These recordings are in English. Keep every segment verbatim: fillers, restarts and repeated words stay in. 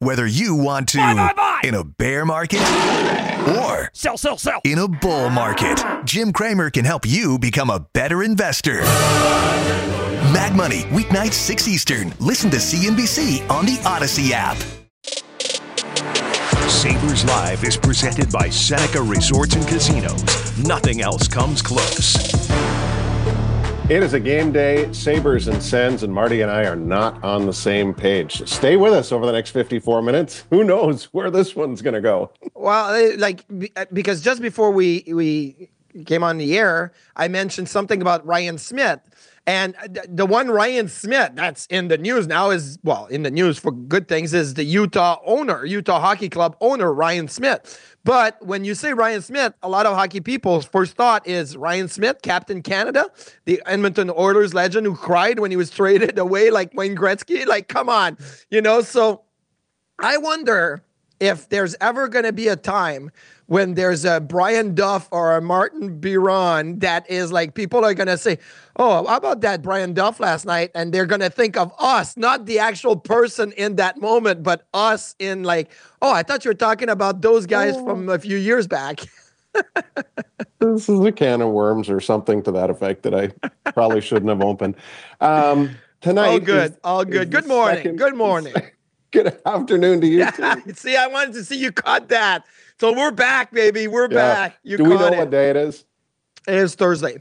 Whether you want to buy, buy, buy. in a bear market or sell, sell, sell. in a bull market, Jim Cramer can help you become a better investor. Mag Money, weeknights six Eastern. Listen to C N B C on the Odyssey app. Sabres Live is presented by Seneca Resorts and Casinos. Nothing else comes close. It is a game day. Sabres and Sens, and Marty and I are not on the same page. So stay with us over the next fifty-four minutes. Who knows where this one's going to go? Well, like, because just before we we came on the air, I mentioned something about Ryan Smith. And the one Ryan Smith that's in the news now is, well, in the news for good things, is the Utah owner, Utah Hockey Club owner, Ryan Smith. But when you say Ryan Smith, a lot of hockey people's first thought is Ryan Smith, Captain Canada, the Edmonton Oilers legend who cried when he was traded away like Wayne Gretzky. Like, come on, you know? So I wonder if there's ever going to be a time when there's a Brian Duff or a Martin Biron that is like, people are going to say, oh, how about that Brian Duff last night? And they're going to think of us, not the actual person in that moment, but us in like, oh, I thought you were talking about those guys oh. from a few years back. This is a can of worms or something to that effect that I probably shouldn't have opened. Um, tonight. All good. Is, all good. Good morning. Second, good morning. Good afternoon to you. Yeah, see, I wanted to see you caught that. So we're back, baby. We're yeah. back. You Do we know it. what day it is? It is Thursday.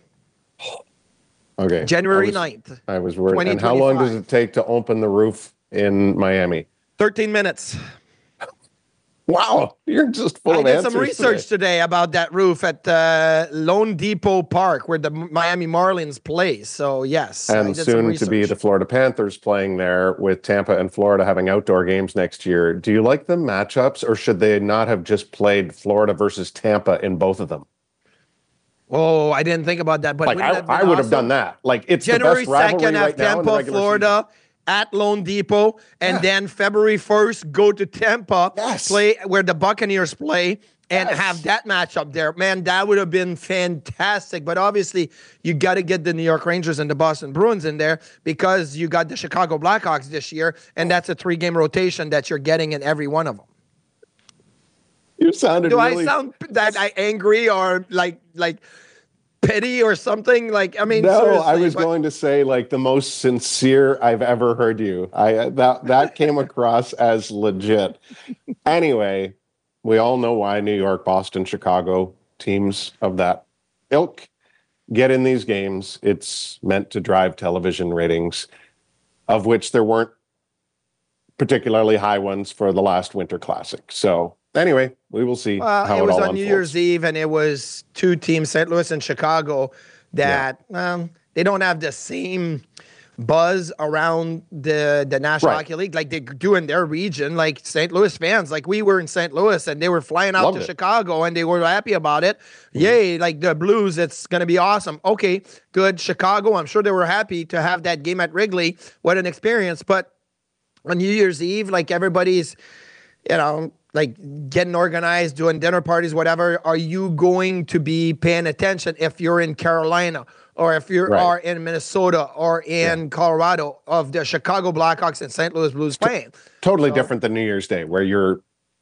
Okay. January I was, ninth. I was worried. And how long does it take to open the roof in Miami? thirteen minutes. Wow. You're just full I of did answers some research today. today about that roof at uh, Lone Depot Park where the Miami Marlins play. So, yes. And soon to be the Florida Panthers playing there with Tampa and Florida having outdoor games next year. Do you like the matchups, or should they not have just played Florida versus Tampa in both of them? Oh, I didn't think about that. But like I, I would awesome? have done that. Like it's January the best rivalry second right at Tampa, Florida. Season. At Lone Depot, and yeah. then February first, go to Tampa, yes. play where the Buccaneers play, and yes. have that matchup there. Man, that would have been fantastic. But obviously, you got to get the New York Rangers and the Boston Bruins in there because you got the Chicago Blackhawks this year, and that's a three-game rotation that you're getting in every one of them. You sounded Do really... I sound that I angry or like like... petty or something? Like, I mean, no, I was but... going to say like the most sincere I've ever heard you. I that that came across as legit. Anyway, we all know why New York, Boston, Chicago teams of that ilk get in these games. It's meant to drive television ratings, of which there weren't particularly high ones for the last Winter Classic. So anyway, we will see well, how it, it was all on unfolds. New Year's Eve, and it was two teams, Saint Louis and Chicago, that yeah. um, they don't have the same buzz around the the National right. Hockey League like they do in their region. Like Saint Louis fans, like we were in Saint Louis, and they were flying out Loved to it. Chicago, and they were happy about it. Mm-hmm. Yay, like the Blues, it's going to be awesome. Okay, good. Chicago, I'm sure they were happy to have that game at Wrigley. What an experience. But on New Year's Eve, like everybody's, you know, like getting organized, doing dinner parties, whatever, are you going to be paying attention if you're in Carolina or if you right. are in Minnesota or in yeah. Colorado of the Chicago Blackhawks and Saint Louis Blues playing? Totally so, different than New Year's Day, where you're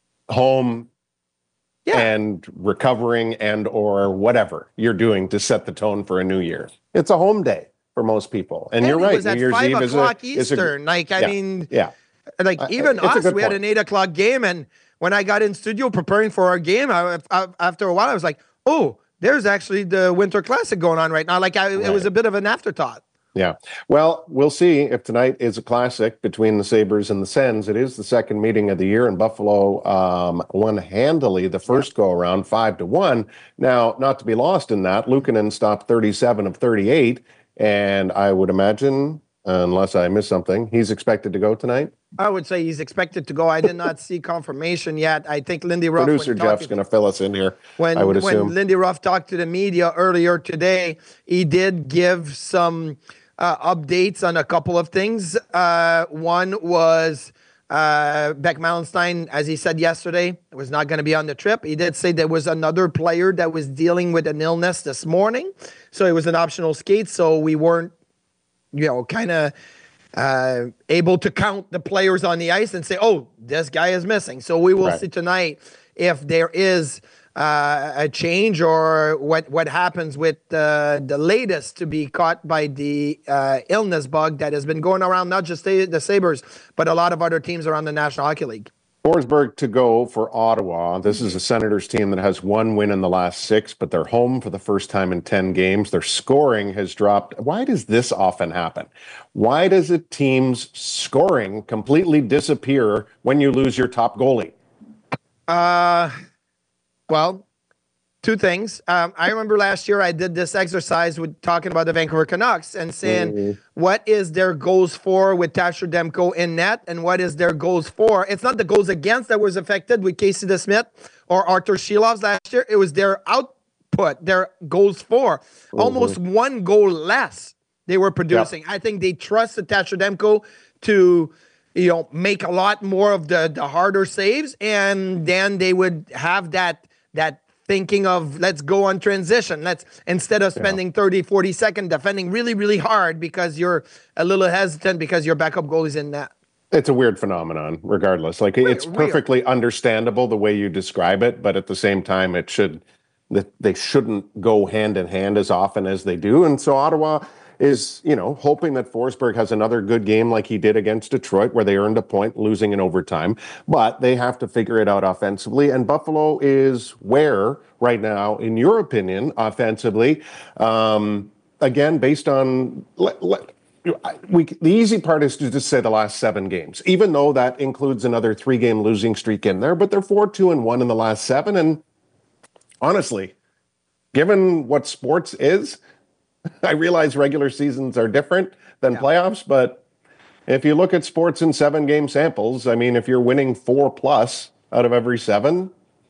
home yeah. and recovering and or whatever you're doing to set the tone for a new year. It's a home day for most people. And, and you're right. It was at New Year's five Eve o'clock is a, Eastern. is a, like, I yeah, mean, yeah. like uh, even us, we point. had an eight o'clock game. And when I got in studio preparing for our game, I, I, after a while, I was like, oh, there's actually the Winter Classic going on right now. Like I, right. it was a bit of an afterthought. Yeah. Well, we'll see if tonight is a classic between the Sabres and the Sens. It is the second meeting of the year, and Buffalo um, won handily the first yeah. go-around, five to one. Now, not to be lost in that, Luukkonen stopped thirty-seven of thirty-eight, and I would imagine, unless I missed something, he's expected to go tonight? I would say he's expected to go. I did not see confirmation yet. I think Lindy Ruff... Producer Jeff's going to fill us in here, when, I would assume. When Lindy Ruff talked to the media earlier today, he did give some uh, updates on a couple of things. Uh, one was uh, Beck Mallenstein, as he said yesterday, was not going to be on the trip. He did say there was another player that was dealing with an illness this morning. So it was an optional skate, so we weren't, you know, kind of uh, able to count the players on the ice and say, oh, this guy is missing. So we will Right. see tonight if there is uh, a change or what, what happens with uh, the latest to be caught by the uh, illness bug that has been going around, not just the, the Sabres, but a lot of other teams around the National Hockey League. Forsberg to go for Ottawa. This is a Senators team that has one win in the last six, but they're home for the first time in ten games. Their scoring has dropped. Why does this often happen? Why does a team's scoring completely disappear when you lose your top goalie? Uh, well, two things. Um, I remember last year I did this exercise with talking about the Vancouver Canucks and saying Mhm. what is their goals for with Tasher Demko in net and what is their goals for. It's not the goals against that was affected with Casey DeSmith or Arthur Shilovs last year. It was their output, their goals for. Almost one goal less they were producing. I think they trusted Tasher Demko to, you know, make a lot more of the, the harder saves, and then they would have that that thinking of let's go on transition. Let's instead of spending yeah. thirty, forty seconds defending really, really hard because you're a little hesitant because your backup goalie's in that. It's a weird phenomenon, regardless. Like weird, it's perfectly weird. Understandable the way you describe it, but at the same time, it should that they shouldn't go hand in hand as often as they do. And so Ottawa is, you know, hoping that Forsberg has another good game like he did against Detroit, where they earned a point losing in overtime. But they have to figure it out offensively. And Buffalo is where right now, in your opinion, offensively, um, again, based on let, let, we, the easy part is to just say the last seven games, even though that includes another three-game losing streak in there. But they're four, two, and one in the last seven. And honestly, given what sports is, I realize regular seasons are different than yeah. playoffs, but if you look at sports in seven-game samples, I mean, if you're winning four plus out of every seven,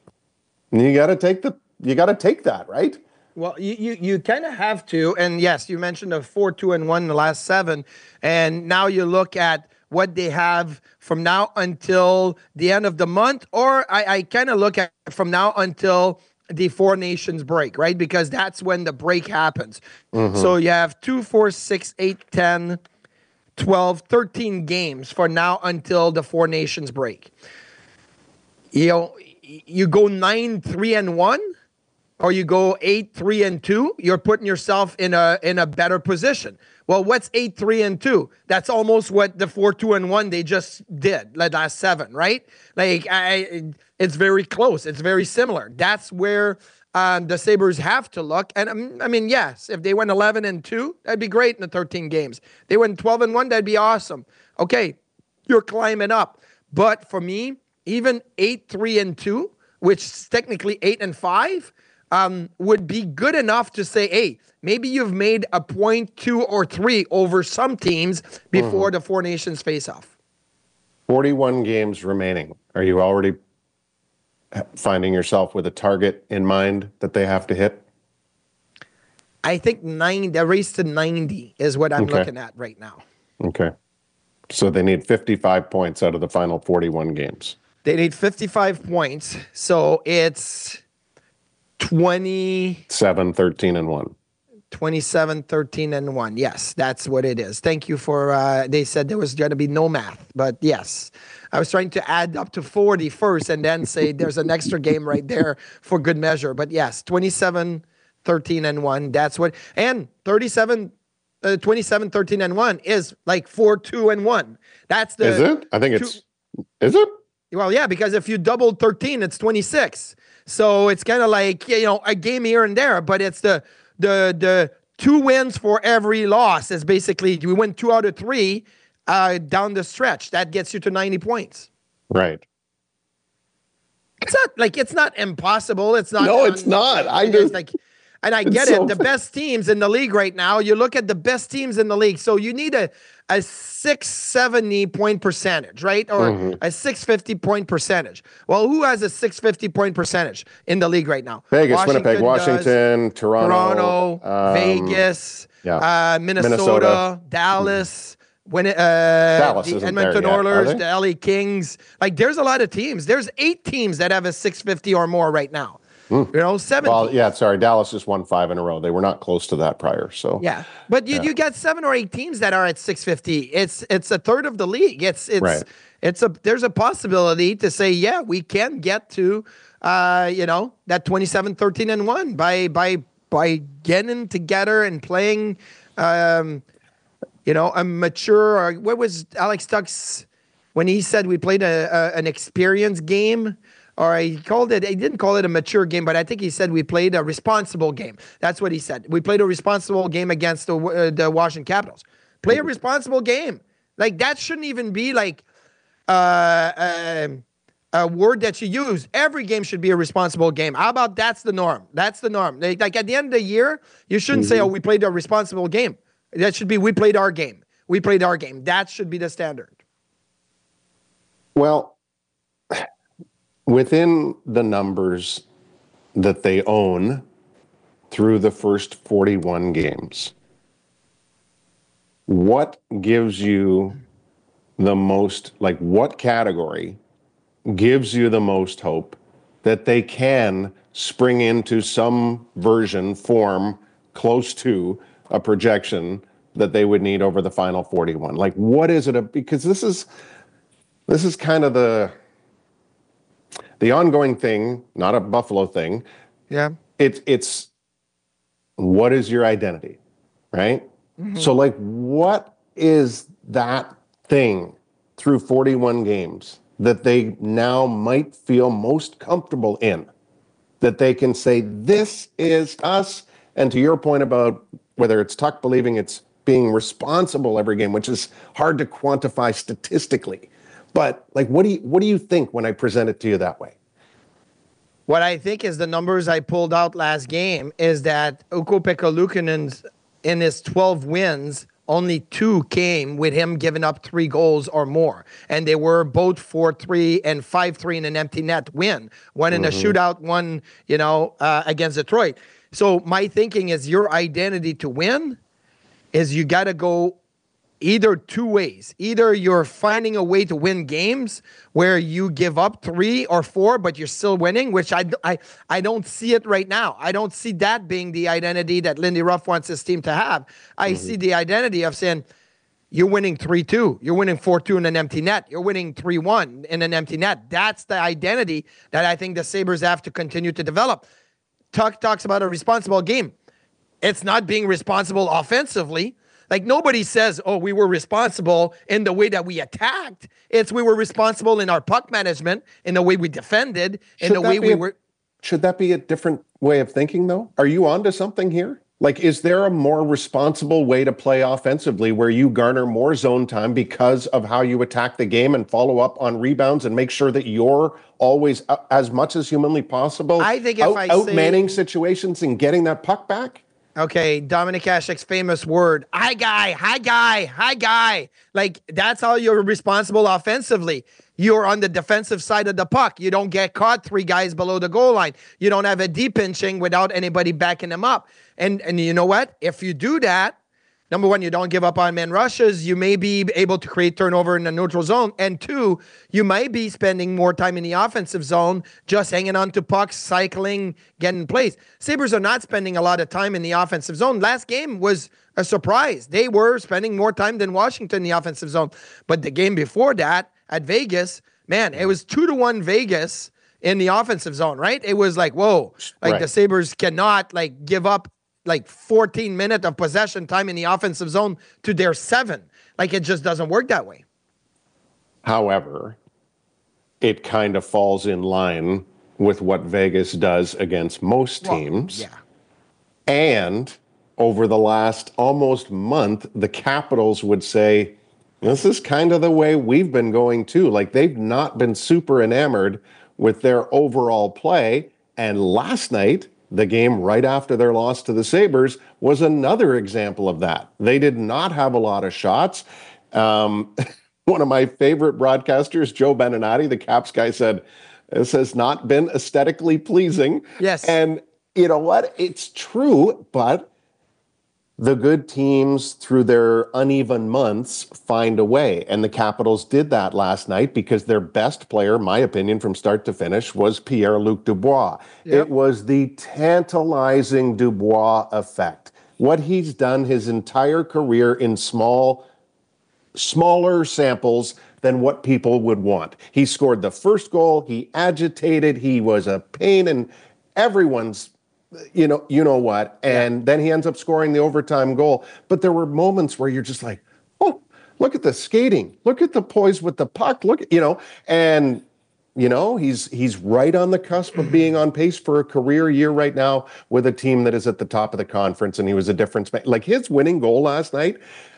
you got to take the you got to take that, right? Well, you you, you kind of have to, and yes, you mentioned a four, two, and one in the last seven, and now you look at what they have from now until the end of the month, or I, I kind of look at from now until the Four Nations break, right? Because that's when the break happens. Mm-hmm. So you have two, four, six, eight, ten, twelve, thirteen games for now until the Four Nations break. You know, you go nine, three, and one, or you go eight, three, and two, you're putting yourself in a in a better position. Well, what's eight, three, and two? That's almost what the four, two, and one they just did, like last seven, right? Like, I, it's very close. It's very similar. That's where um, the Sabres have to look. And, um, I mean, yes, if they went eleven and two, that'd be great in the thirteen games. They went twelve and one, that'd be awesome. Okay, you're climbing up. But for me, even eight, three, and two, which is technically eight and five, um, would be good enough to say, hey, maybe you've made a point, two, or three over some teams before mm-hmm. the Four Nations face-off. forty-one games remaining. Are you already finding yourself with a target in mind that they have to hit? I think nine, the race to ninety is what I'm okay. looking at right now. Okay. So they need fifty-five points out of the final forty-one games. They need fifty-five points. So it's twenty-seven, thirteen, and one. twenty-seven, thirteen, and one. Yes, that's what it is. Thank you for, uh, they said there was going to be no math, but yes. I was trying to add up to forty first and then say there's an extra game right there for good measure. But yes, twenty-seven, thirteen, and one. That's what, and thirty-seven, uh, twenty-seven, thirteen, and one is like four, two, and one. That's the. Is it? I think two, it's, is it? Well, yeah, because if you double thirteen, it's twenty-six. So it's kind of like, you know, a game here and there, but it's the, the, the two wins for every loss is basically, you win two out of three uh, down the stretch. That gets you to ninety points. Right. It's not like, it's not impossible. It's not. No, it's not. I just like, and I get so it. The best teams in the league right now, you look at the best teams in the league. So you need a, a six seventy point percentage, right? Or mm-hmm. a six fifty point percentage. Well, who has a six fifty point percentage in the league right now? Vegas, Washington Winnipeg, Washington, does, Toronto, Toronto, um, Vegas, yeah. uh, Minnesota, Minnesota, Dallas, when it, uh, Dallas the isn't Edmonton there yet, Oilers, the L A Kings. Like, there's a lot of teams. There's eight teams that have a six fifty or more right now. You know, seven. Well, yeah, sorry. Dallas just won five in a row. They were not close to that prior. So yeah, but you, yeah. you got seven or eight teams that are at six fifty. It's it's a third of the league. It's it's Right. it's a there's a possibility to say, yeah, we can get to uh, you know, that twenty-seven, thirteen and one by by by getting together and playing um, you know, a mature, or what was Alex Tuck's when he said we played a, a an experience game? Or he called it, he didn't call it a mature game, but I think he said we played a responsible game. That's what he said. We played a responsible game against the, uh, the Washington Capitals. Play a responsible game. Like, that shouldn't even be like uh, uh, a word that you use. Every game should be a responsible game. How about that's the norm? That's the norm. Like, like at the end of the year, you shouldn't mm-hmm. say, oh, we played a responsible game. That should be, we played our game. We played our game. That should be the standard. Well, within the numbers that they own through the first forty-one games, what gives you the most, like what category gives you the most hope that they can spring into some version, form close to a projection that they would need over the final forty-one? Like, what is it? A, because this is, this is kind of the, the ongoing thing, not a Buffalo thing. Yeah. It's, it's what is your identity, right? Mm-hmm. So like, what is that thing through forty-one games that they now might feel most comfortable in, that they can say, this is us? And to your point about whether it's Tuck believing it's being responsible every game, which is hard to quantify statistically, but like, what do you, what do you think when I present it to you that way? What I think is the numbers I pulled out last game is that Ukko-Pekka Luukkonen's in his twelve wins, only two came with him giving up three goals or more. And they were both four three and five three in an empty net win. One in mm-hmm. a shootout, one, you know, uh, against Detroit. So my thinking is your identity to win is you got to go either two ways. Either you're finding a way to win games where you give up three or four, but you're still winning, which I, I, I don't see it right now. I don't see that being the identity that Lindy Ruff wants his team to have. I mm-hmm. see the identity of saying, you're winning three two. You're winning four two in an empty net. You're winning three one in an empty net. That's the identity that I think the Sabres have to continue to develop. Tuck talks about a responsible game. It's not being responsible offensively. Like, nobody says, oh, we were responsible in the way that we attacked. It's we were responsible in our puck management, in the way we defended, in should the way we a, were. Should that be a different way of thinking, though? Are you onto something here? Like, is there a more responsible way to play offensively where you garner more zone time because of how you attack the game and follow up on rebounds and make sure that you're always, uh, as much as humanly possible, I think if out, I outmanning say, situations and getting that puck back? Okay, Dominic Hasek's famous word, hi guy, hi guy, hi guy. Like, that's how you're responsible offensively. You're on the defensive side of the puck. You don't get caught three guys below the goal line. You don't have a deep pinching without anybody backing them up. And and you know what? If you do that, number one, you don't give up on man rushes. You may be able to create turnover in the neutral zone. And two, you might be spending more time in the offensive zone, just hanging on to pucks, cycling, getting plays. Sabres are not spending a lot of time in the offensive zone. Last game was a surprise. They were spending more time than Washington in the offensive zone. But the game before that at Vegas, man, it was two to one Vegas in the offensive zone, right? It was like, whoa, like right. The Sabres cannot like give up like fourteen minutes of possession time in the offensive zone to their seven. Like, it just doesn't work that way. However, it kind of falls in line with what Vegas does against most teams. Well, yeah. And over the last almost month, the Capitals would say, this is kind of the way we've been going too. Like, they've not been super enamored with their overall play. And last night, the game right after their loss to the Sabres was another example of that. They did not have a lot of shots. Um, one of my favorite broadcasters, Joe Beninati, the Caps guy, said, this has not been aesthetically pleasing. Yes. And you know what? It's true, but the good teams through their uneven months find a way. And the Capitals did that last night because their best player, my opinion, from start to finish, was Pierre-Luc Dubois. Yep. It was the tantalizing Dubois effect. What he's done his entire career in small, smaller samples than what people would want. He scored the first goal. He agitated. He was a pain in everyone's You know, you know what, and yeah. then he ends up scoring the overtime goal. But there were moments where you're just like, oh, look at the skating, look at the poise with the puck, look, you know, and you know he's he's right on the cusp of being on pace for a career year right now with a team that is at the top of the conference, and he was a difference maker. Like his winning goal last night.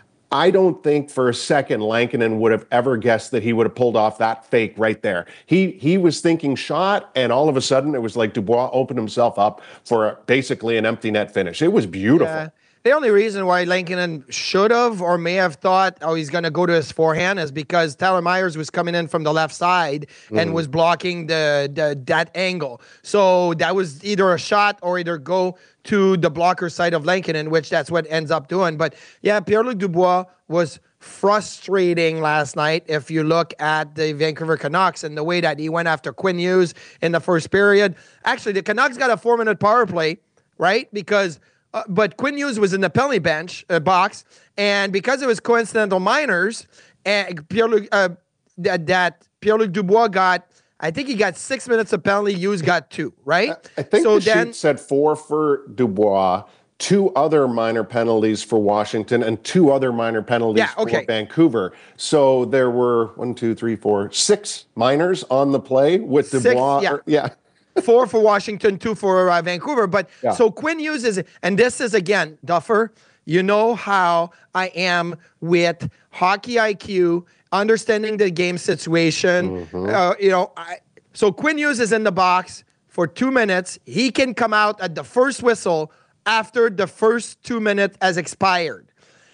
I don't think for a second Lankinen would have ever guessed that he would have pulled off that fake right there. He he was thinking shot, and all of a sudden it was like Dubois opened himself up for a, basically an empty net finish. It was beautiful. Yeah. The only reason why Lankinen should have or may have thought, oh, he's going to go to his forehand is because Tyler Myers was coming in from the left side mm. and was blocking the, the that angle. So that was either a shot or either go to the blocker side of Lankinen, which that's what ends up doing. But yeah, Pierre-Luc Dubois was frustrating last night if you look at the Vancouver Canucks and the way that he went after Quinn Hughes in the first period. Actually, the Canucks got a four-minute power play, right? Because Uh, but Quinn Hughes was in the penalty bench uh, box, and because it was coincidental minors, and Pierre-Luc, uh, that, that Pierre-Luc Dubois got, I think he got six minutes of penalty. Hughes got two, right? I, I think so the then, sheet said four for Dubois, two other minor penalties for Washington, and two other minor penalties yeah, okay. for Vancouver. So there were one, two, three, four, six minors on the play with Dubois. Six, yeah. Or, yeah. Four for Washington, two for uh, Vancouver. But yeah. so Quinn Hughes is, and this is again, Duffer, you know how I am with hockey I Q, understanding the game situation. Mm-hmm. Uh, you know, I, so Quinn Hughes is in the box for two minutes. He can come out at the first whistle after the first two minutes has expired.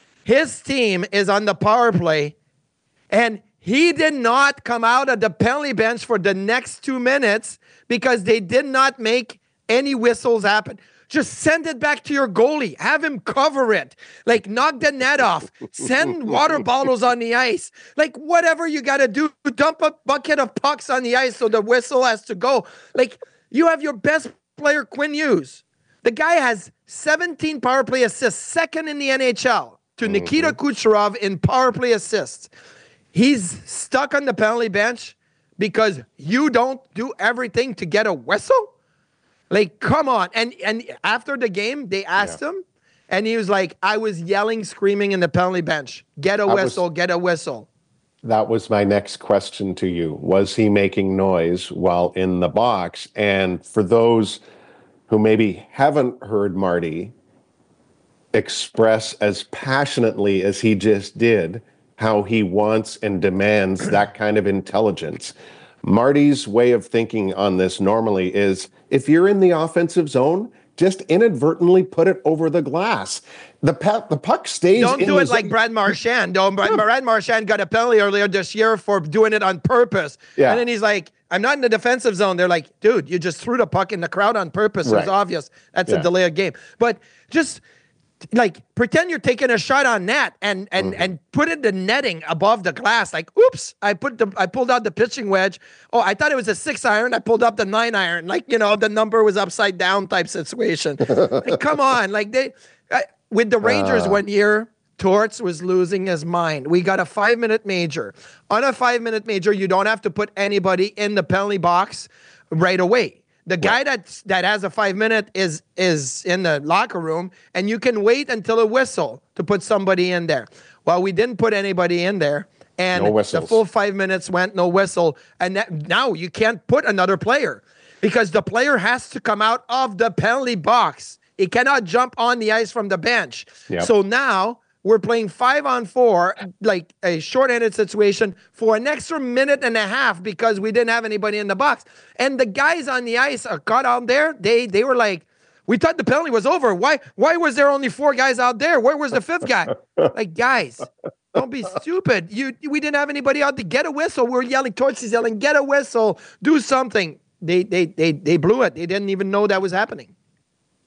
His team is on the power play, and he did not come out at the penalty bench for the next two minutes because they did not make any whistles happen. Just send it back to your goalie. Have him cover it. Like, knock the net off. Send water bottles on the ice. Like, whatever you got to do. Dump a bucket of pucks on the ice so the whistle has to go. Like, you have your best player, Quinn Hughes. The guy has seventeen power play assists, second in the N H L to mm-hmm. Nikita Kucherov in power play assists. He's stuck on the penalty bench because you don't do everything to get a whistle? Like, come on. And and after the game, they asked yeah. him, and he was like, I was yelling, screaming in the penalty bench. Get a that whistle, was, get a whistle. That was my next question to you. Was he making noise while in the box? And for those who maybe haven't heard Marty express as passionately as he just did how he wants and demands that kind of intelligence. Marty's way of thinking on this normally is, if you're in the offensive zone, just inadvertently put it over the glass. The, pe- the puck stays Don't in do the it zone. like Brad Marchand. Don't, Brad, Brad Marchand got a penalty earlier this year for doing it on purpose. Yeah. And then he's like, I'm not in the defensive zone. They're like, dude, you just threw the puck in the crowd on purpose. Right. It was obvious. That's yeah. a delay of game. But just... like, pretend you're taking a shot on net and and mm-hmm. and put it the netting above the glass. Like, oops, I put the I pulled out the pitching wedge. Oh, I thought it was a six iron. I pulled up the nine iron. Like, you know, the number was upside down type situation. Like, come on, like they uh, with the Rangers uh. one year, Torts was losing his mind. We got a five minute major. On a five minute major, you don't have to put anybody in the penalty box right away. The guy that that has a five minute is is in the locker room, and you can wait until a whistle to put somebody in there. Well, we didn't put anybody in there, and no the full five minutes went no whistle, and that, now you can't put another player because the player has to come out of the penalty box. He cannot jump on the ice from the bench. Yep. So now we're playing five on four, like a shorthanded situation, for an extra minute and a half because we didn't have anybody in the box. And the guys on the ice are got out there. They they were like, we thought the penalty was over. Why why was there only four guys out there? Where was the fifth guy? Like, guys, don't be stupid. You we didn't have anybody out to get a whistle. We were yelling, Torts is yelling, get a whistle, do something. They they they they blew it. They didn't even know that was happening.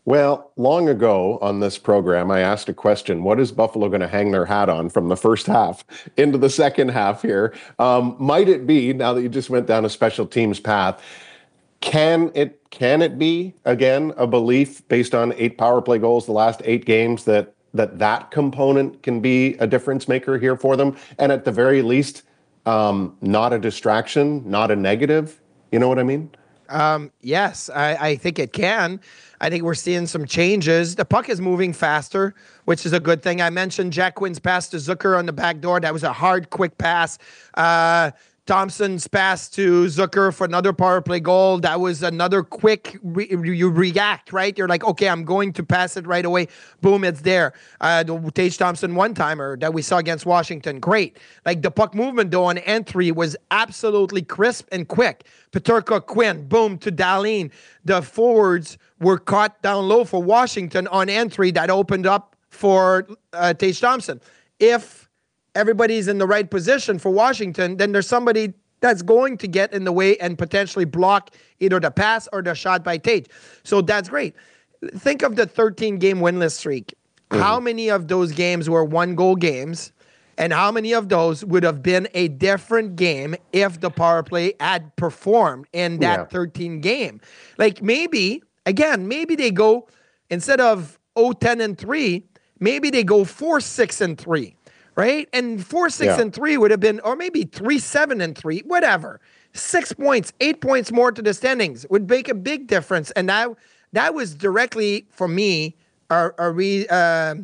Well, long ago on this program, I asked a question: what is Buffalo going to hang their hat on from the first half into the second half here? Um, might it be, now that you just went down a special teams path, can it can it be again a belief based on eight power play goals the last eight games that that that component can be a difference maker here for them, and at the very least, um, not a distraction, not a negative? You know what I mean? Um, yes, I, I think it can. I think we're seeing some changes. The puck is moving faster, which is a good thing. I mentioned Jack Quinn's pass to Zucker on the back door. That was a hard, quick pass. Uh, Thompson's pass to Zucker for another power play goal. That was another quick, re- you react, right? You're like, okay, I'm going to pass it right away. Boom, it's there. Uh, the Tage Thompson one-timer that we saw against Washington, great. Like the puck movement, though, on entry was absolutely crisp and quick. Peterka, Quinn, boom, to Dahlin. The forwards were caught down low for Washington on entry that opened up for uh, Tage Thompson. If everybody's in the right position for Washington, then there's somebody that's going to get in the way and potentially block either the pass or the shot by Tage. So that's great. Think of the thirteen-game winless streak. Mm-hmm. How many of those games were one-goal games, and how many of those would have been a different game if the power play had performed in that yeah. thirteen game? Like maybe, again, maybe they go, instead of oh ten and three, maybe they go four six and three. Right? And four, six, yeah. and three would have been, or maybe three, seven, and three, whatever. Six points, eight points more to the standings would make a big difference. And that that was directly, for me, a, a, re, uh,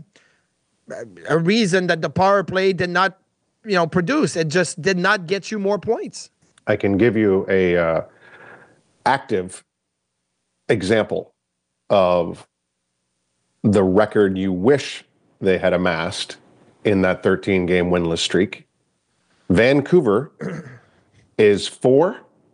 a reason that the power play did not, you know, produce. It just did not get you more points. I can give you a uh, active example of the record you wish they had amassed in that thirteen-game winless streak. Vancouver is four,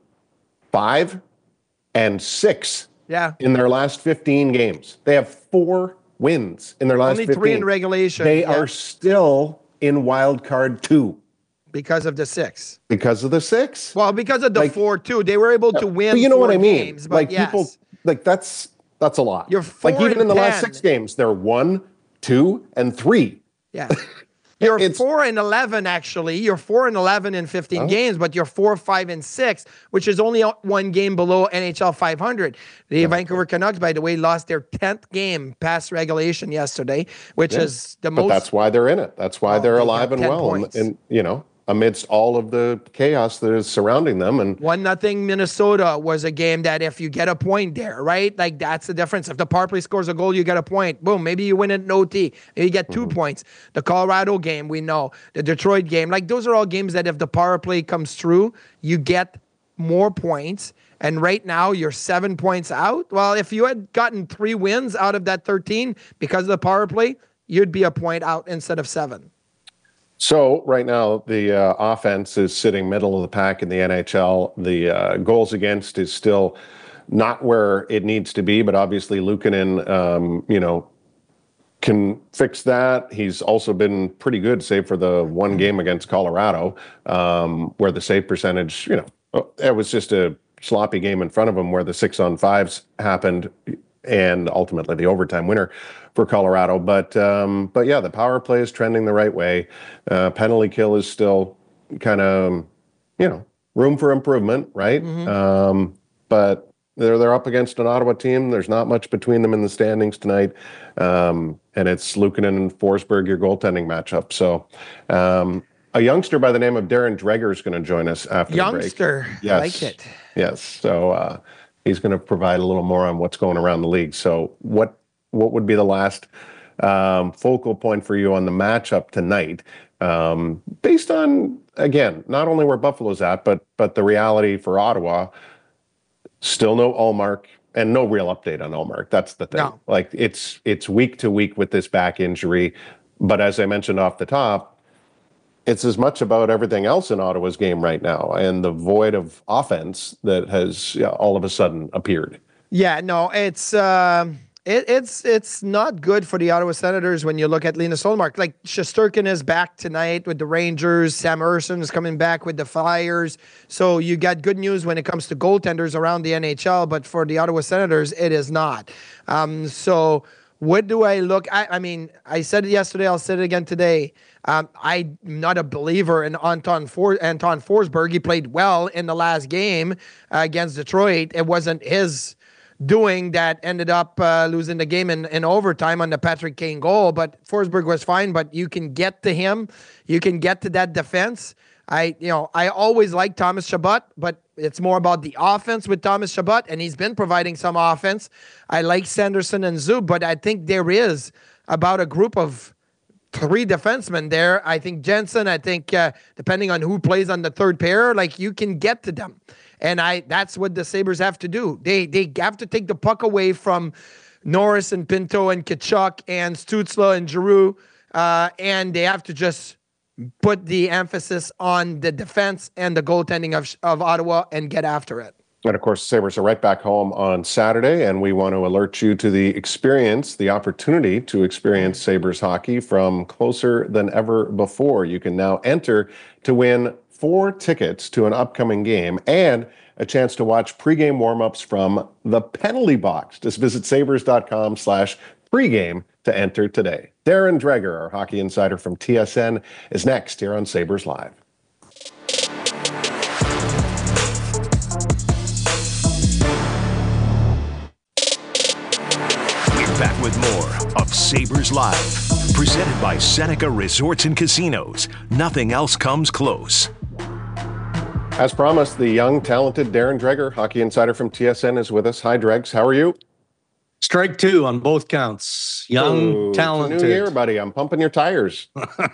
five, and six yeah. in their last fifteen games. They have four wins in their last Only fifteen. Only three in regulation. They yeah. are still in wild card two. Because of the six. Because of the six? Well, because of the like, four, too. They were able to win but you know four what I mean? games. But like yes. people, like that's that's a lot. You're four like even and in the ten. last six games, they're one, two, and three. Yeah. You're it's, four and eleven, actually. You're four and eleven in fifteen oh. games, but you're four, five, and six, which is only one game below N H L five hundred. The yeah. Vancouver Canucks, by the way, lost their tenth game past regulation yesterday, which yeah. is the but most. But that's why they're in it. That's why well, they're alive and well, and, and you know, amidst all of the chaos that is surrounding them. And one nothing Minnesota was a game that if you get a point there, right? Like that's the difference. If the power play scores a goal, you get a point. Boom. Maybe you win it in O T. Maybe you get two mm-hmm. points. The Colorado game, we know. The Detroit game. Like those are all games that if the power play comes through, you get more points. And right now you're seven points out. Well, if you had gotten three wins out of that thirteen because of the power play, you'd be a point out instead of seven. So right now, the uh, offense is sitting middle of the pack in the N H L. The uh, goals against is still not where it needs to be, but obviously Luukkonen, um, you know, can fix that. He's also been pretty good, save for the one game against Colorado, um, where the save percentage, you know, it was just a sloppy game in front of him where the six on fives happened, and ultimately the overtime winner for Colorado. But um, but yeah, the power play is trending the right way. Uh, penalty kill is still kind of, you know, room for improvement, right? Mm-hmm. Um, but they're they're up against an Ottawa team. There's not much between them in the standings tonight, um, and it's Luukkonen and Forsberg, your goaltending matchup. So. Um, A youngster by the name of Darren Dreger is going to join us after youngster. the break. Youngster, yes. I like it. Yes, so uh, he's going to provide a little more on what's going around the league. So what what would be the last um, focal point for you on the matchup tonight, um, based on, again, not only where Buffalo's at, but but the reality for Ottawa, still no Ullmark and no real update on Ullmark. That's the thing. No. Like it's it's week to week with this back injury. But as I mentioned off the top, it's as much about everything else in Ottawa's game right now and the void of offense that has you know, all of a sudden appeared. Yeah, no, it's uh, it, it's it's not good for the Ottawa Senators when you look at Linus Ullmark. Like Shesterkin is back tonight with the Rangers. Sam Ersson is coming back with the Flyers. So you got good news when it comes to goaltenders around the N H L, but for the Ottawa Senators, it is not. Um, so what do I look? I, I mean, I said it yesterday. I'll say it again today. Um, I'm not a believer in Anton For- Anton Forsberg. He played well in the last game uh, against Detroit. It wasn't his doing that ended up uh, losing the game in, in overtime on the Patrick Kane goal. But Forsberg was fine, but you can get to him. You can get to that defense. I, you know, I always like Thomas Chabot, but it's more about the offense with Thomas Chabot, and he's been providing some offense. I like Sanderson and Zub, but I think there is about a group of three defensemen there. I think Jensen, I think uh, depending on who plays on the third pair, like you can get to them. And I that's what the Sabres have to do. They they have to take the puck away from Norris and Pinto and Tkachuk and Stützle and Giroux, uh, and they have to just put the emphasis on the defense and the goaltending of, of Ottawa and get after it. And of course, Sabres are right back home on Saturday, and we want to alert you to the experience, the opportunity to experience Sabres hockey from closer than ever before. You can now enter to win four tickets to an upcoming game and a chance to watch pregame warmups from the penalty box. Just visit sabres.com slash pregame to enter today. Darren Dreger, our hockey insider from T S N, is next here on Sabres Live. We're back with more of Sabres Live, presented by Seneca Resorts and Casinos. Nothing else comes close. As promised, the young, talented Darren Dreger, hockey insider from T S N, is with us. Hi, Dregs. How are you? Strike two on both counts. Young, Ooh, talented. It's a new year, buddy. I'm pumping your tires.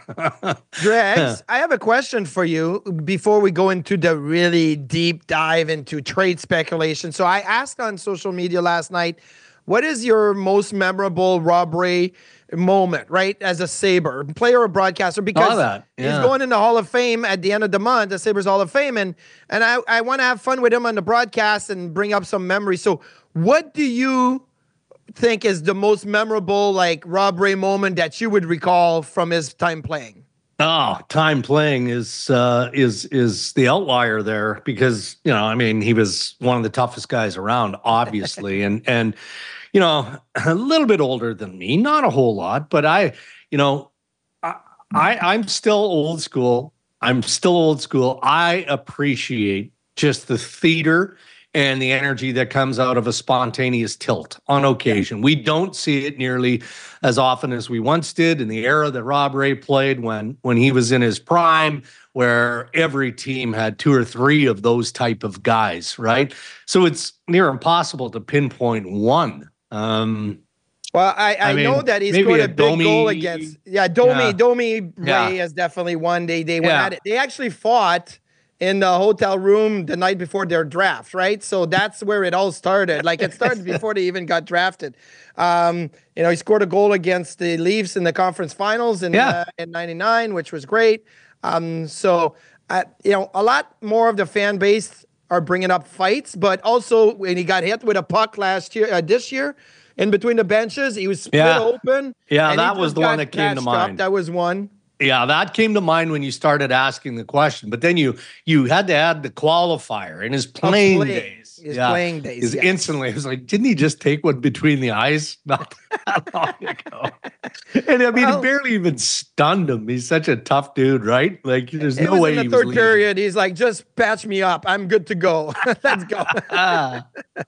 Dregs, I have a question for you before we go into the really deep dive into trade speculation. So I asked on social media last night, what is your most memorable Rob Ray moment, right, as a Sabre, player or broadcaster? Because that. Yeah. he's going in the Hall of Fame at the end of the month, the Sabres Hall of Fame, and, and I, I want to have fun with him on the broadcast and bring up some memories. So what do you think is the most memorable, like, Rob Ray moment that you would recall from his time playing? Oh, time playing is uh, is is the outlier there because, you know, I mean, he was one of the toughest guys around, obviously, and and you know, a little bit older than me, not a whole lot, but I, you know, I, I I'm still old school. I'm still old school. I appreciate just the theater and the energy that comes out of a spontaneous tilt on occasion. We don't see it nearly as often as we once did in the era that Rob Ray played when, when he was in his prime, where every team had two or three of those type of guys, right? So it's near impossible to pinpoint one. Um, Well, I, I, I mean, know that he maybe scored a, a big Domi- goal against. Yeah, Domi, Yeah. Domi Ray Yeah. is definitely one. They they went Yeah. at it. They actually fought in the hotel room the night before their draft, right? So that's where it all started. Like it started before they even got drafted. Um, you know, he scored a goal against the Leafs in the conference finals in Yeah. uh, in ninety-nine, which was great. Um, so uh, you know, a lot more of the fan base are bringing up fights, but also when he got hit with a puck last year, uh, this year. In between the benches, he was split Yeah. open. Yeah, and he that was just the one got that came to patched up. mind. That was one. Yeah, that came to mind when you started asking the question. But then you you had to add the qualifier in his playing play- days. his yeah. playing days, Is yes. instantly, it was like, didn't he just take one between the eyes not that long ago? And I mean, Well- he barely even stunned him. He's such a tough dude, right? Like, there's It no was way in the he third was period. He's like, just patch me up. I'm good to go. Let's go. Ah. Uh,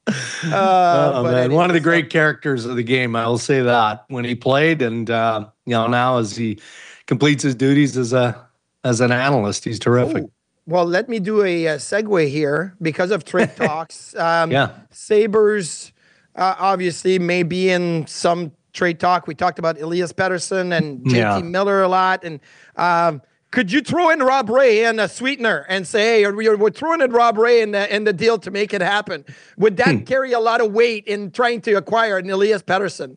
Oh, but man, one of the anyways, great characters of the game. I will say that when he played, and uh, you know, now as he completes his duties as a as an analyst, he's terrific. Ooh. Well, let me do a, uh segue here because of trade talks. Um, Yeah. Sabres uh, obviously may be in some trade talk. We talked about Elias Pettersson and J T Yeah. Miller a lot. And um, could you throw in Rob Ray and a sweetener and say, hey, we're, we're throwing in Rob Ray in the, in the deal to make it happen? Would that Hmm. carry a lot of weight in trying to acquire an Elias Pettersson?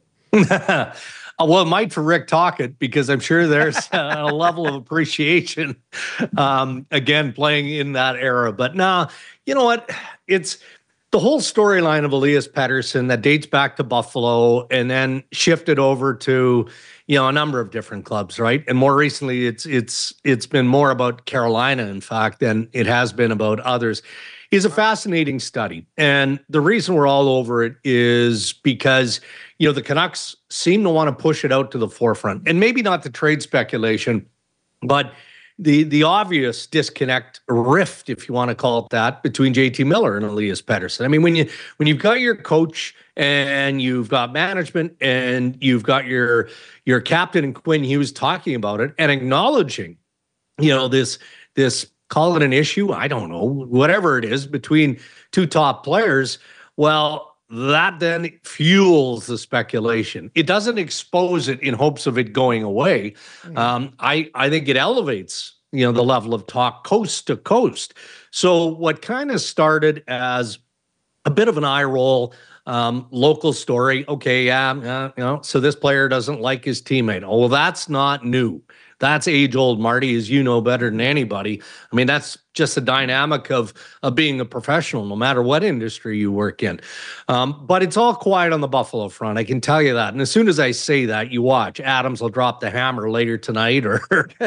Uh, well, it might for Rick Tocchet because I'm sure there's a level of appreciation, um, again, playing in that era. But no, you know what? It's the whole storyline of Elias Pettersson that dates back to Buffalo and then shifted over to, you know, a number of different clubs, right? And more recently, it's it's it's been more about Carolina, in fact, than it has been about others. Is a fascinating study. And the reason we're all over it is because, you know, the Canucks seem to want to push it out to the forefront. And maybe not the trade speculation, but the the obvious disconnect, rift, if you want to call it that, between J T Miller and Elias Pettersson. I mean, when you when you've got your coach and you've got management and you've got your your captain and Quinn Hughes talking about it and acknowledging, you know, this this call it an issue, I don't know, whatever it is between two top players, well, that then fuels the speculation. It doesn't expose it in hopes of it going away. Um, I, I think it elevates, you know, the level of talk coast to coast. So what kind of started as a bit of an eye roll, um, local story, okay, yeah, uh, you know, so this player doesn't like his teammate. Oh, well, that's not new. That's age-old, Marty, as you know better than anybody. I mean, that's just the dynamic of, of being a professional, no matter what industry you work in. Um, but it's all quiet on the Buffalo front, I can tell you that. And as soon as I say that, you watch. Adams will drop the hammer later tonight or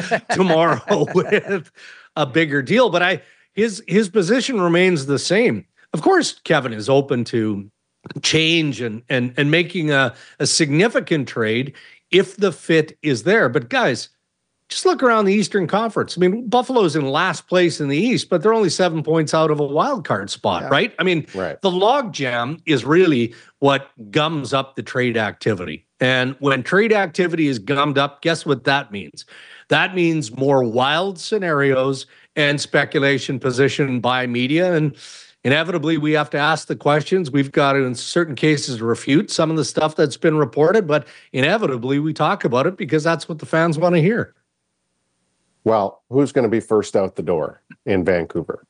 tomorrow with a bigger deal. But I his his position remains the same. Of course, Kevin is open to change and and and making a, a significant trade if the fit is there. But guys, just look around the Eastern Conference. I mean, Buffalo's in last place in the East, but they're only seven points out of a wild card spot, yeah. right? I mean, right. the logjam is really what gums up the trade activity. And when trade activity is gummed up, guess what that means? That means more wild scenarios and speculation positioned by media. And inevitably, we have to ask the questions. We've got to, in certain cases, refute some of the stuff that's been reported, but inevitably, we talk about it because that's what the fans want to hear. Well, who's going to be first out the door in Vancouver?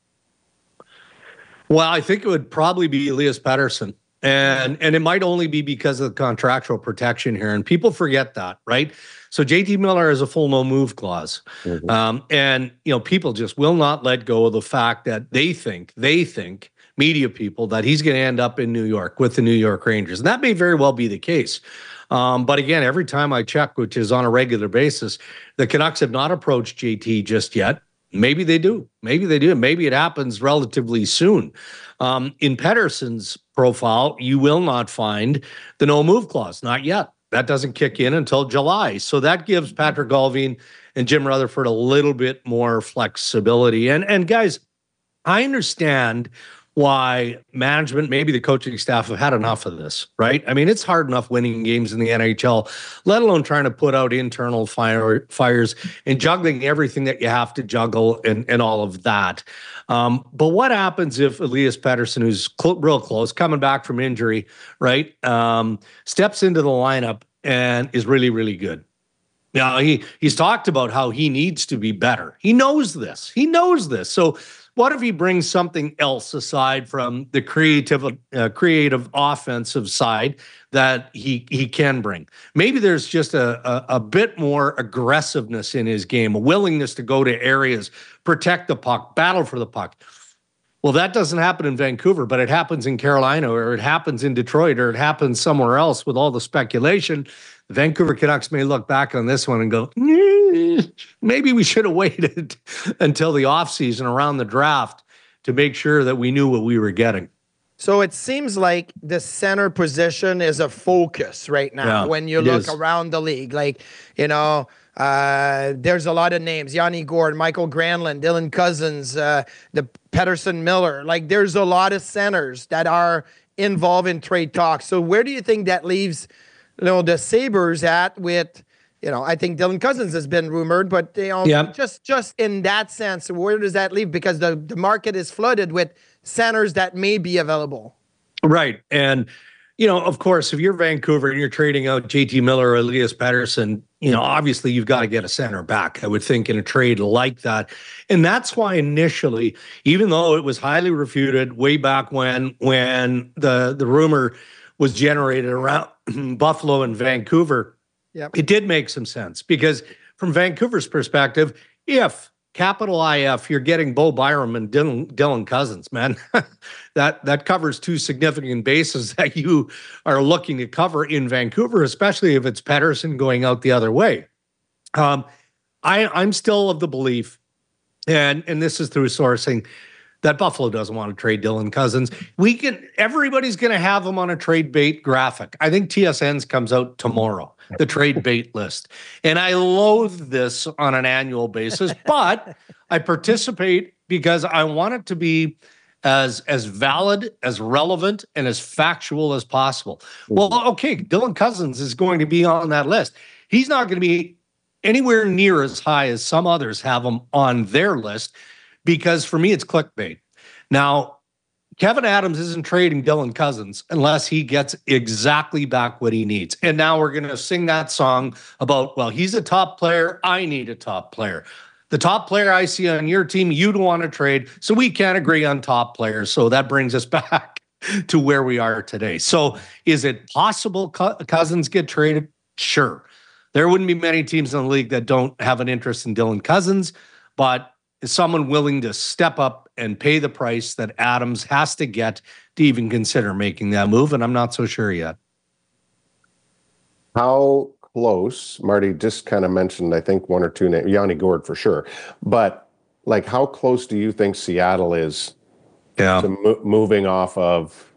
Well, I think it would probably be Elias Pettersson. And and it might only be because of the contractual protection here. And people forget that, right? So J T Miller has a full no move clause. Mm-hmm. Um, and, you know, people just will not let go of the fact that they think, they think, media people, that he's going to end up in New York with the New York Rangers. And that may very well be the case. Um, but again, every time I check, which is on a regular basis, the Canucks have not approached J T just yet. Maybe they do. Maybe they do. Maybe it happens relatively soon. Um, in Pettersson's profile, you will not find the no move clause. Not yet. That doesn't kick in until July. So that gives Patrick Allvin and Jim Rutherford a little bit more flexibility. And, and guys, I understand why management, maybe the coaching staff, have had enough of this, right? I mean, it's hard enough winning games in the N H L, let alone trying to put out internal fire, fires and juggling everything that you have to juggle and, and all of that. Um, but what happens if Elias Pettersson, who's cl- real close, coming back from injury, right, um, steps into the lineup and is really, really good? Now, he he's talked about how he needs to be better. He knows this. He knows this. So what if he brings something else aside from the creative, uh, creative offensive side that he he can bring? Maybe there's just a, a, a bit more aggressiveness in his game, a willingness to go to areas, protect the puck, battle for the puck. Well, that doesn't happen in Vancouver, but it happens in Carolina, or it happens in Detroit, or it happens somewhere else with all the speculation. The Vancouver Canucks may look back on this one and go, maybe we should have waited until the offseason around the draft to make sure that we knew what we were getting. So it seems like the center position is a focus right now Yeah, when you it look is. around the league. Like, you know, uh, there's a lot of names: Yanni Gourde, Michael Granlund, Dylan Cousins, uh, the Pettersson Miller. Like, there's a lot of centers that are involved in trade talks. So where do you think that leaves, you know, the Sabres at with, you know, I think Dylan Cousins has been rumored, but, you know, Yeah. just just in that sense, where does that leave? Because the, the market is flooded with centers that may be available. Right. And, you know, of course, if you're Vancouver and you're trading out J T Miller or Elias Pettersson, you know, obviously you've got to get a center back, I would think, in a trade like that. And that's why initially, even though it was highly refuted way back when, when the, the rumor was generated around Buffalo and Vancouver, Yep. it did make some sense, because from Vancouver's perspective, if capital I F, you're getting Bo Byram and Dylan, Dylan Cousins, man. that that covers two significant bases that you are looking to cover in Vancouver, especially if it's Pettersson going out the other way. Um, I, I'm still of the belief, and and this is through sourcing, that Buffalo doesn't want to trade Dylan Cousins. We can. Everybody's going to have him on a trade bait graphic. I think T S N's comes out tomorrow, the trade bait list. And I loathe this on an annual basis, but I participate because I want it to be as, as valid, as relevant, and as factual as possible. Well, okay, Dylan Cousins is going to be on that list. He's not going to be anywhere near as high as some others have him on their list, because for me, it's clickbait. Now, Kevin Adams isn't trading Dylan Cousins unless he gets exactly back what he needs. And now we're going to sing that song about, well, he's a top player. I need a top player. The top player I see on your team, you don't want to trade. So we can't agree on top players. So that brings us back to where we are today. So is it possible Cousins get traded? Sure. There wouldn't be many teams in the league that don't have an interest in Dylan Cousins, but is someone willing to step up and pay the price that Adams has to get to even consider making that move? And I'm not so sure yet. How close, Marty just kind of mentioned, I think one or two names, Yanni Gourde for sure. But like, how close do you think Seattle is yeah. to mo- moving off of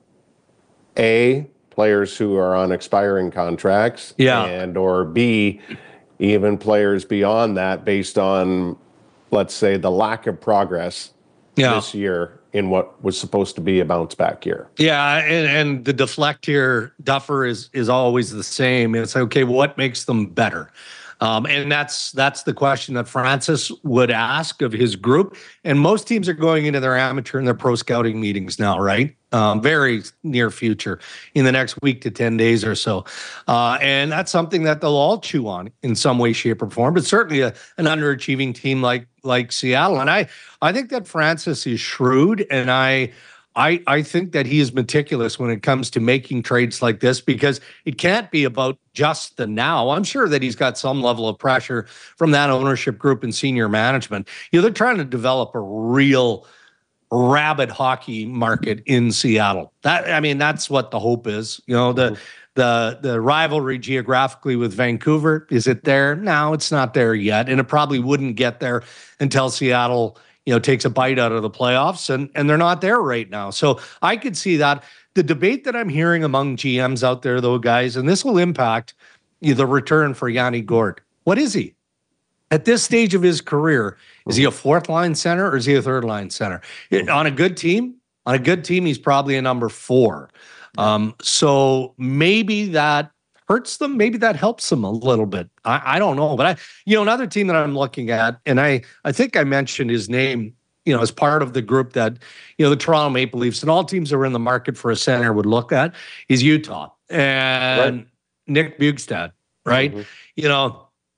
A, players who are on expiring contracts, yeah. and or B, even players beyond that based on, let's say, the lack of progress yeah. this year in what was supposed to be a bounce back year. Yeah, and, and the deflect here, Duffer, is is always the same. It's okay, what makes them better? Um, and that's that's the question that Francis would ask of his group. And most teams are going into their amateur and their pro scouting meetings now, right? Um, very near future, in the next week to ten days or so. Uh, and that's something that they'll all chew on in some way, shape, or form, but certainly a, an underachieving team like like Seattle. And I, I think that Francis is shrewd, and I I, I think that he is meticulous when it comes to making trades like this, because it can't be about just the now. I'm sure that he's got some level of pressure from that ownership group and senior management. You know, they're trying to develop a real rabid hockey market in Seattle. That, I mean, that's what the hope is. You know, the the the rivalry geographically with Vancouver, is it there? No, it's not there yet, and it probably wouldn't get there until Seattle, you know, takes a bite out of the playoffs, and and they're not there right now. So I could see that. The debate that I'm hearing among G Ms out there, though, guys, and this will impact you know, the return for Yanni Gourde. What is he? At this stage of his career, is he a fourth line center or is he a third line center? It, on a good team, on a good team, he's probably a number four. Um, so maybe that hurts them. Maybe that helps them a little bit. I, I don't know. But I, you know, another team that I'm looking at, and I, I think I mentioned his name, you know, as part of the group that, you know, the Toronto Maple Leafs and all teams that are in the market for a center would look at, is Utah and right. Nick Bjugstad, right? Mm-hmm. You know,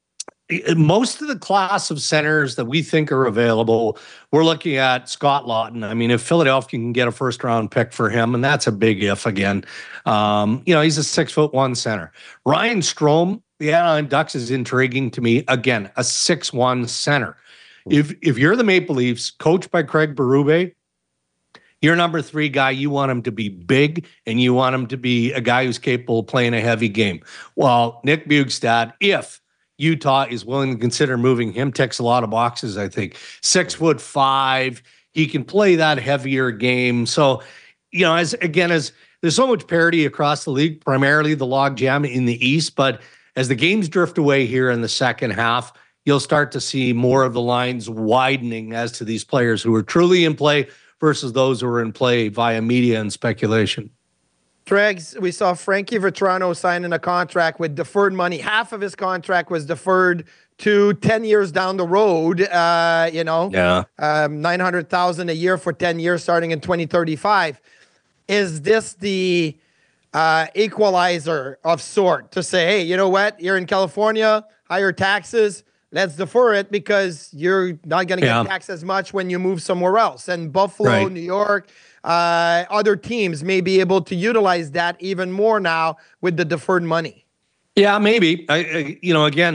most of the class of centers that we think are available, we're looking at Scott Laughton. I mean, if Philadelphia can get a first round pick for him, and that's a big if again, um, you know, he's a six foot one center. Ryan Strome, the Anaheim Ducks, is intriguing to me. Again, a six one center. If if you're the Maple Leafs, coached by Craig Berube, your number three guy, you want him to be big, and you want him to be a guy who's capable of playing a heavy game. Well, Nick Bjugstad, if Utah is willing to consider moving him, ticks a lot of boxes, I think. Six foot five, he can play that heavier game. So, you know, as again, as there's so much parity across the league, primarily the logjam in the East, but as the games drift away here in the second half, you'll start to see more of the lines widening as to these players who are truly in play versus those who are in play via media and speculation. Tregs, we saw Frankie Vetrano signing a contract with deferred money. Half of his contract was deferred to ten years down the road, uh, you know, yeah. um, nine hundred thousand dollars a year for ten years starting in twenty thirty-five. Is this the uh, equalizer of sort to say, hey, you know what, you're in California, higher taxes, let's defer it because you're not going to get yeah. taxed as much when you move somewhere else. And Buffalo, right. New York, uh, other teams may be able to utilize that even more now with the deferred money. Yeah, maybe. I, I, you know, again,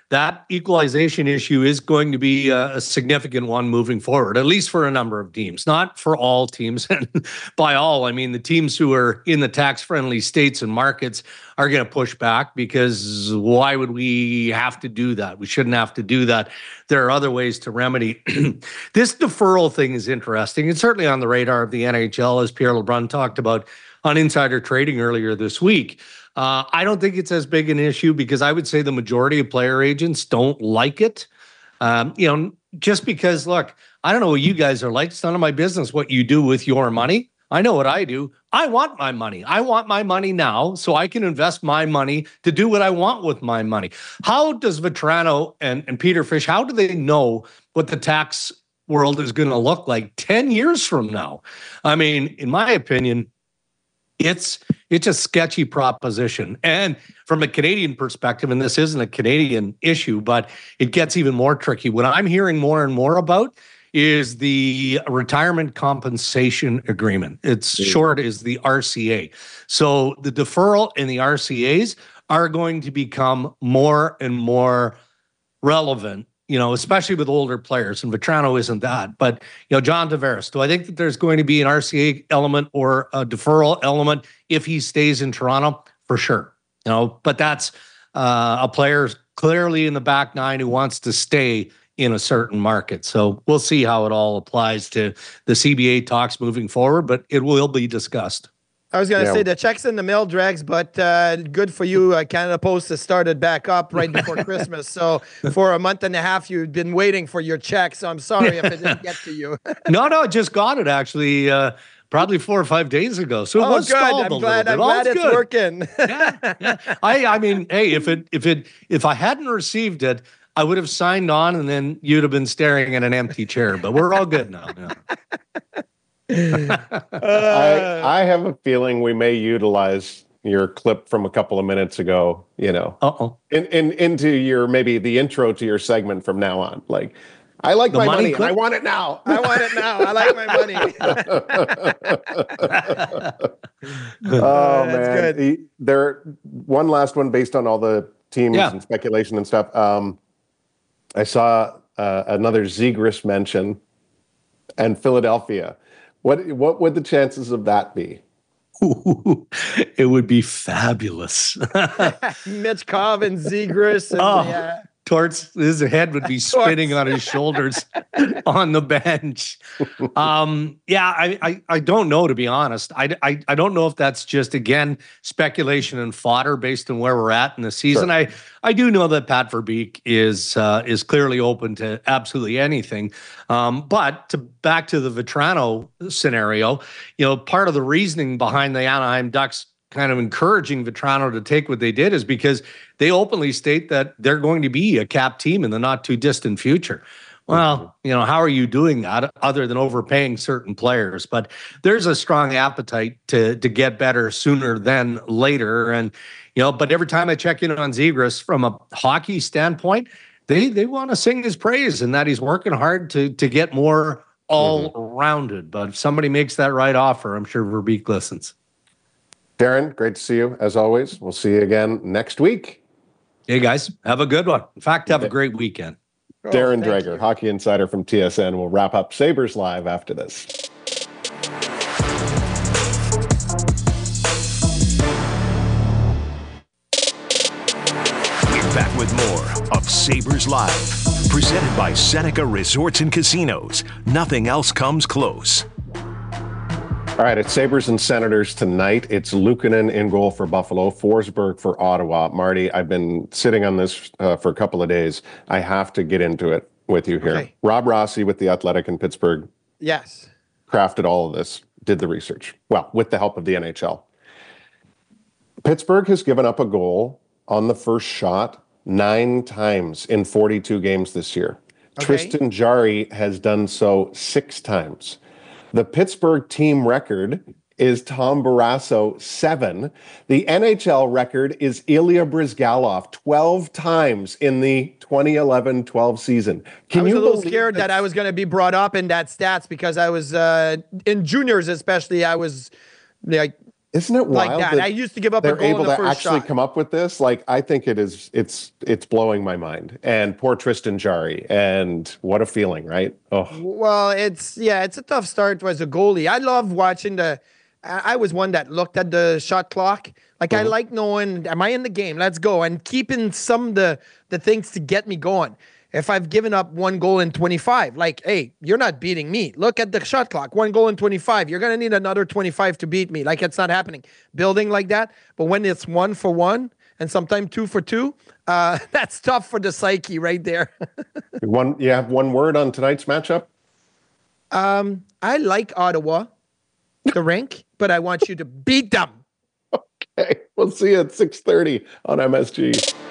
that equalization issue is going to be a, a significant one moving forward, at least for a number of teams, not for all teams. And by all, I mean the teams who are in the tax-friendly states and markets are going to push back, because why would we have to do that? We shouldn't have to do that. There are other ways to remedy. This deferral thing is interesting. It's certainly on the radar of the N H L, as Pierre LeBrun talked about on Insider Trading earlier this week. Uh, I don't think it's as big an issue, because I would say the majority of player agents don't like it. Um, you know, just because, look, I don't know what you guys are like. It's none of my business what you do with your money. I know what I do. I want my money. I want my money now so I can invest my money to do what I want with my money. How does Vetrano and, and Peter Fish, how do they know what the tax world is going to look like ten years from now? I mean, in my opinion, it's it's a sketchy proposition. And from a Canadian perspective, and this isn't a Canadian issue, but it gets even more tricky. What I'm hearing more and more about is the retirement compensation agreement. It's mm. short is the R C A. So the deferral in the R C As are going to become more and more relevant, you know, especially with older players, and Vetrano isn't that. But, you know, John Tavares, do I think that there's going to be an R C A element or a deferral element if he stays in Toronto? For sure. You know, but that's uh, a player clearly in the back nine who wants to stay in a certain market. So we'll see how it all applies to the C B A talks moving forward, but it will be discussed. I was going to Yeah. say the check's in the mail, Dregs, but uh, good for you. Uh, Canada Post has started back up right before Christmas. So for a month and a half, you've been waiting for your check. So I'm sorry if it didn't get to you. no, no, just got it actually uh, probably four or five days ago. So it Oh, was good. stalled I'm a glad, I'm little bit. glad All's it's good. working. yeah, yeah. I, I mean, hey, if it, if it, if I hadn't received it, I would have signed on, and then you'd have been staring at an empty chair. But we're all good now. Yeah. Uh, I, I have a feeling we may utilize your clip from a couple of minutes ago, you know, Uh-oh. in, in into your, maybe the intro to your segment from now on. Like, I like The my money money, and clip? I want it now. I want it now. I like my money. Oh, That's man. good. The- there, one last one based on all the teams Yeah. and speculation and stuff. Um, I saw uh, another Zegras mention, and Philadelphia. What what would the chances of that be? Ooh, it would be fabulous. Mitch Cobb and Zegras. And, Oh. yeah. Torts, his head would be spinning on his shoulders on the bench. Um, yeah, I, I, I don't know, to be honest. I, I, I don't know if that's just, again, speculation and fodder based on where we're at in the season. Sure. I, I do know that Pat Verbeek is uh, is clearly open to absolutely anything. Um, but to back to the Vetrano scenario, you know, part of the reasoning behind the Anaheim Ducks kind of encouraging Vetrano to take what they did is because they openly state that they're going to be a cap team in the not too distant future. Well, mm-hmm. you know, how are you doing that other than overpaying certain players? But there's a strong appetite to to get better sooner than later. And, you know, but every time I check in on Zegras from a hockey standpoint, they they want to sing his praise and that he's working hard to to get more all-rounded. Mm-hmm. But if somebody makes that right offer, I'm sure Verbeek listens. Darren, great to see you as always. We'll see you again next week. Hey guys, have a good one. In fact, have a great weekend. Oh, Darren thank Dreger, you. hockey insider from T S N, will wrap up Sabres Live after this. We're back with more of Sabres Live, presented by Seneca Resorts and Casinos. Nothing else comes close. All right, it's Sabres and Senators tonight. It's Luukkonen in goal for Buffalo, Forsberg for Ottawa. Marty, I've been sitting on this uh, for a couple of days. I have to get into it with you here. Okay. Rob Rossi with The Athletic in Pittsburgh Yes. crafted all of this, did the research. Well, with the help of the N H L. Pittsburgh has given up a goal on the first shot nine times in forty-two games this year. Okay. Tristan Jarry has done so six times. The Pittsburgh team record is Tom Barrasso, seven. The N H L record is Ilya Bryzgalov, twelve times in the twenty eleven twelve season. Can I was you a little believe scared that I was going to be brought up in that stats because I was uh, in juniors, especially. I was like Isn't it wild like that. that I used to give up a they're goal in able the to first actually shot. come up with this? Like, I think it is. It's it's blowing my mind. And poor Tristan Jarry. And what a feeling, right? Oh, Well, it's yeah, it's a tough start as a goalie. I love watching the. I I was one that looked at the shot clock. Like I like knowing, am I in the game? Let's go, and keeping some of the the things to get me going. If I've given up one goal in twenty-five, like, hey, you're not beating me. Look at the shot clock. One goal in twenty-five. You're going to need another twenty-five to beat me. Like, it's not happening. Building like that. But when it's one for one and sometimes two for two, uh, that's tough for the psyche right there. one. You have one word on tonight's matchup. um, I like Ottawa, the rink, but I want you to beat them. Okay, we'll see you at six thirty on M S G.